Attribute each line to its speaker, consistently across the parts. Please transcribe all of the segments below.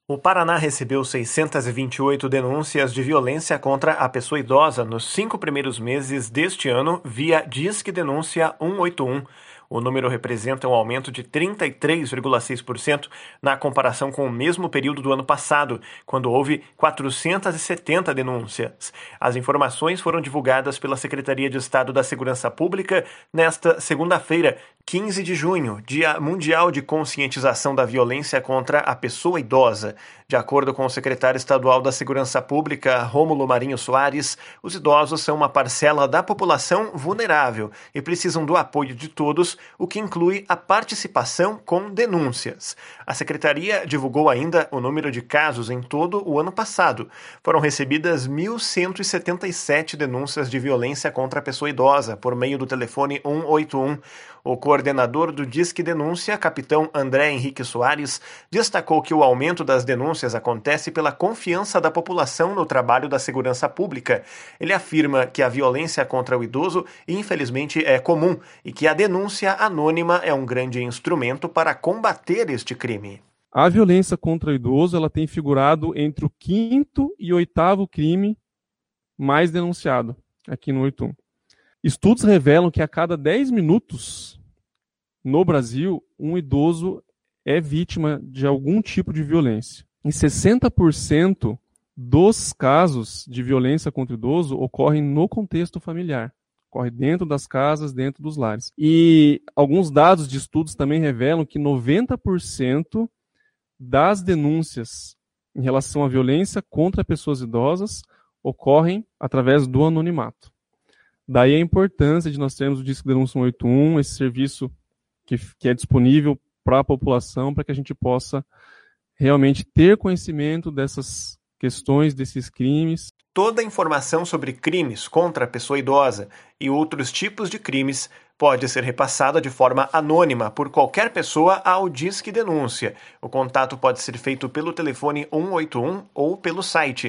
Speaker 1: O Paraná recebeu 628 denúncias de violência contra a pessoa idosa nos 5 primeiros meses deste ano via Disque Denúncia 181. O número representa um aumento de 33,6% na comparação com o mesmo período do ano passado, quando houve 470 denúncias. As informações foram divulgadas pela Secretaria de Estado da Segurança Pública nesta segunda-feira, 15 de junho, Dia Mundial de Conscientização da Violência contra a Pessoa Idosa. De acordo com o secretário estadual da Segurança Pública, Rômulo Marinho Soares, os idosos são uma parcela da população vulnerável e precisam do apoio de todos, o que inclui a participação com denúncias. A secretaria divulgou ainda o número de casos em todo o ano passado. Foram recebidas 1.177 denúncias de violência contra a pessoa idosa por meio do telefone 181. O coordenador do Disque Denúncia, capitão André Henrique Soares, destacou que o aumento das denúncias acontece pela confiança da população no trabalho da segurança pública. Ele afirma que a violência contra o idoso, infelizmente, é comum e que a denúncia anônima é um grande instrumento para combater este crime.
Speaker 2: A violência contra o idoso ela tem figurado entre o 5º e 8º crime mais denunciado aqui no 81. Estudos revelam que a cada 10 minutos no Brasil, um idoso é vítima de algum tipo de violência. E 60% dos casos de violência contra o idoso ocorrem no contexto familiar. Ocorre dentro das casas, dentro dos lares. E alguns dados de estudos também revelam que 90% das denúncias em relação à violência contra pessoas idosas ocorrem através do anonimato. Daí a importância de nós termos o Disque Denúncia 181, esse serviço que é disponível para a população, para que a gente possa realmente ter conhecimento dessas questões, desses crimes.
Speaker 1: Toda informação sobre crimes contra a pessoa idosa e outros tipos de crimes pode ser repassada de forma anônima por qualquer pessoa ao Disque Denúncia. O contato pode ser feito pelo telefone 181 ou pelo site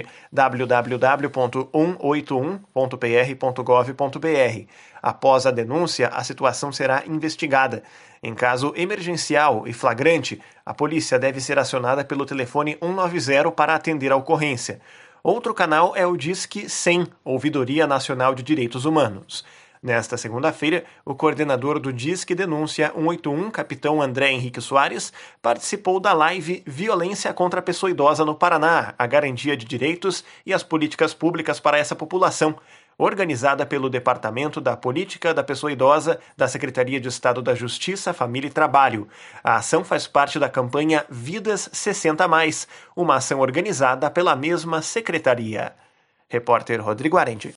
Speaker 1: www.181.pr.gov.br. Após a denúncia, a situação será investigada. Em caso emergencial e flagrante, a polícia deve ser acionada pelo telefone 190 para atender a ocorrência. Outro canal é o Disque 100, Ouvidoria Nacional de Direitos Humanos. Nesta segunda-feira, o coordenador do Disque Denúncia 181, capitão André Henrique Soares, participou da live Violência contra a Pessoa Idosa no Paraná, a garantia de direitos e as políticas públicas para essa população, organizada pelo Departamento da Política da Pessoa Idosa da Secretaria de Estado da Justiça, Família e Trabalho. A ação faz parte da campanha Vidas 60+, uma ação organizada pela mesma secretaria. Repórter Rodrigo Arendi.